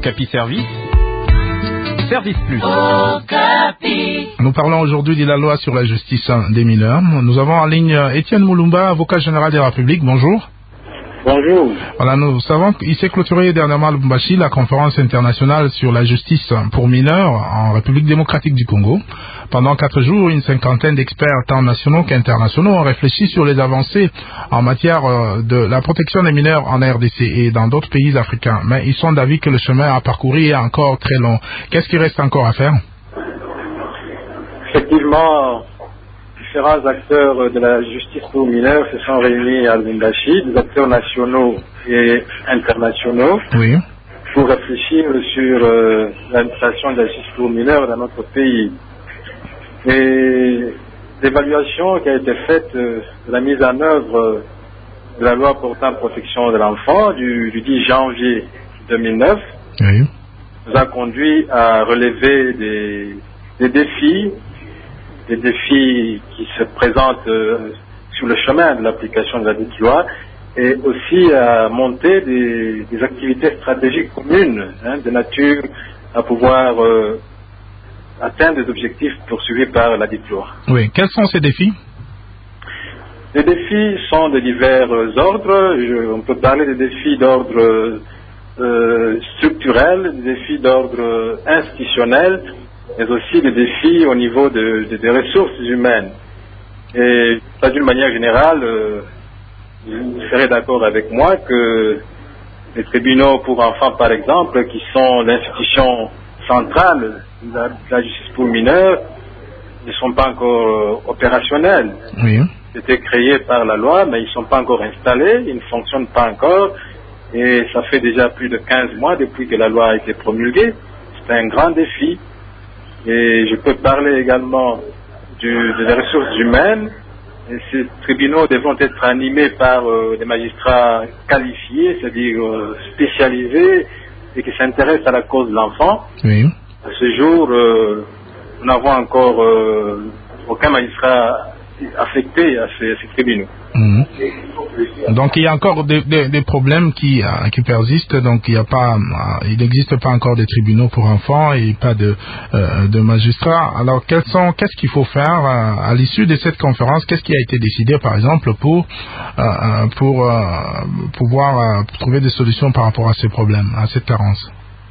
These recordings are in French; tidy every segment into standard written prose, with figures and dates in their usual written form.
Okapi Service, Service Plus. Okapi. Nous parlons aujourd'hui de la loi sur la justice des mineurs. Nous avons en ligne Étienne Moulumba, avocat général de la République. Bonjour. Bonjour. Voilà, nous savons qu'il s'est clôturé dernièrement à Lubumbashi la conférence internationale sur la justice pour mineurs en République démocratique du Congo. Pendant 4 jours, une cinquantaine d'experts tant nationaux qu'internationaux ont réfléchi sur les avancées en matière de la protection des mineurs en RDC et dans d'autres pays africains. Mais ils sont d'avis que le chemin à parcourir est encore très long. Qu'est-ce qui reste encore à faire? Effectivement, différents acteurs de la justice pour mineurs se sont réunis à Lubumbashi, des acteurs nationaux et internationaux, Oui. pour réfléchir sur l'administration de la justice pour mineurs dans notre pays. Et l'évaluation qui a été faite de la mise en œuvre de la loi portant protection de l'enfant du 10 janvier 2009 Oui. nous a conduit à relever des défis qui se présentent sur le chemin de l'application de la dite loi, et aussi à monter des activités stratégiques communes, de nature à pouvoir atteindre des objectifs poursuivis par la dite loi. Oui. Quels sont ces défis? Les défis sont de divers ordres. On peut parler des défis d'ordre structurel, des défis d'ordre institutionnel, mais aussi des défis au niveau des ressources humaines. Et d'une manière générale, vous serez d'accord avec moi que les tribunaux pour enfants, par exemple, qui sont l'institution centrale de la justice pour mineurs, ne sont pas encore opérationnels. Oui. C'était créé par la loi, mais ils ne sont pas encore installés, ils ne fonctionnent pas encore, et ça fait déjà plus de 15 mois depuis que la loi a été promulguée. C'est un grand défi. Et je peux parler également des ressources humaines. Et ces tribunaux devront être animés par des magistrats qualifiés, c'est-à-dire spécialisés, et qui s'intéressent à la cause de l'enfant. Oui. À ce jour, nous n'avons encore aucun magistrat affecté à ces tribunaux. Mmh. Donc il y a encore des problèmes qui persistent. Donc il n'existe pas encore des tribunaux pour enfants et pas de magistrats. Alors qu'est-ce qu'il faut faire à l'issue de cette conférence? Qu'est-ce qui a été décidé, par exemple, pour pouvoir trouver des solutions par rapport à ces problèmes, à cette carence?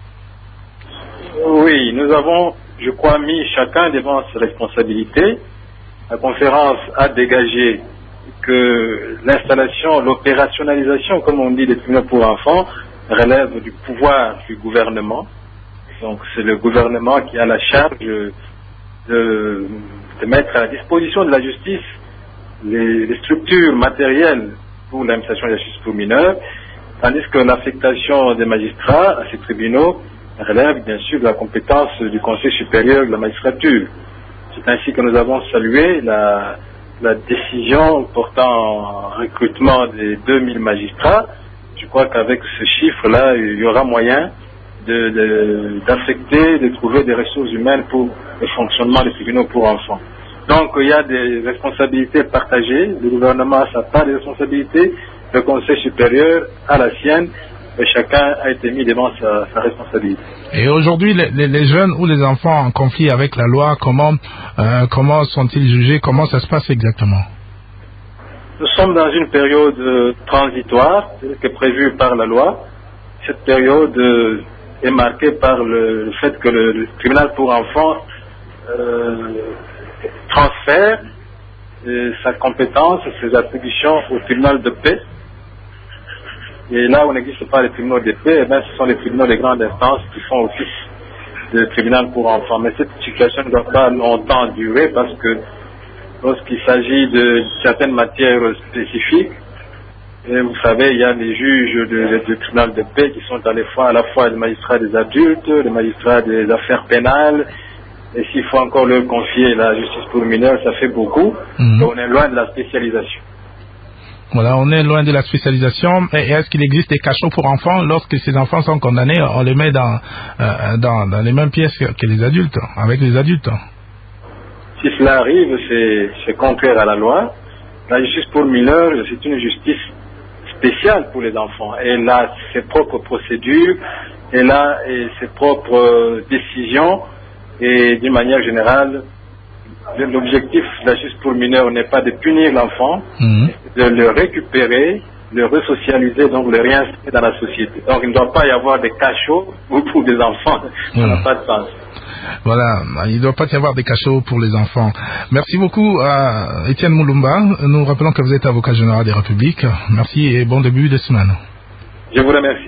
Oui, nous avons, je crois, mis chacun devant ses responsabilités. La conférence a dégagé que l'installation, l'opérationnalisation, comme on dit, des tribunaux pour enfants relève du pouvoir du gouvernement. Donc c'est le gouvernement qui a la charge de mettre à la disposition de la justice les structures matérielles pour l'administration de la justice pour mineurs, tandis que l'affectation des magistrats à ces tribunaux relève bien sûr de la compétence du Conseil supérieur de la magistrature. C'est ainsi que nous avons salué la décision portant recrutement des 2000 magistrats. Je crois qu'avec ce chiffre-là, il y aura moyen d'affecter, de trouver des ressources humaines pour le fonctionnement des tribunaux pour enfants. Donc il y a des responsabilités partagées. Le gouvernement a sa part de responsabilités, le Conseil supérieur a la sienne. Et chacun a été mis devant sa responsabilité. Et aujourd'hui, les jeunes ou les enfants en conflit avec la loi, comment sont-ils jugés? Comment ça se passe exactement? Nous sommes dans une période transitoire, qui est prévue par la loi. Cette période est marquée par le fait que le tribunal pour enfants transfère sa compétence, ses attributions au tribunal de paix. Et là où n'existe pas les tribunaux de paix, ce sont les tribunaux de grande instance qui font office de tribunal pour enfants. Mais cette situation ne doit pas longtemps durer parce que lorsqu'il s'agit de certaines matières spécifiques, et vous savez, il y a les juges du tribunal de paix qui sont à la fois les magistrats des adultes, les magistrats des affaires pénales, et s'il faut encore leur confier la justice pour mineurs, ça fait beaucoup. Mmh. Et on est loin de la spécialisation. Voilà, on est loin de la spécialisation. Et est-ce qu'il existe des cachots pour enfants? Lorsque ces enfants sont condamnés, on les met dans les mêmes pièces que les adultes, avec les adultes. Si cela arrive, c'est contraire à la loi. La justice pour mineurs, c'est une justice spéciale pour les enfants. Elle a ses propres procédures, elle a ses propres décisions et d'une manière générale, l'objectif de la justice pour mineurs n'est pas de punir l'enfant, de le récupérer, le resocialiser, donc le réinsérer dans la société. Donc il ne doit pas y avoir des cachots pour des enfants, ça n'a pas de sens. Voilà, il ne doit pas y avoir des cachots pour les enfants. Merci beaucoup à Étienne Moulumba. Nous rappelons que vous êtes avocat général des Républiques. Merci et bon début de semaine. Je vous remercie.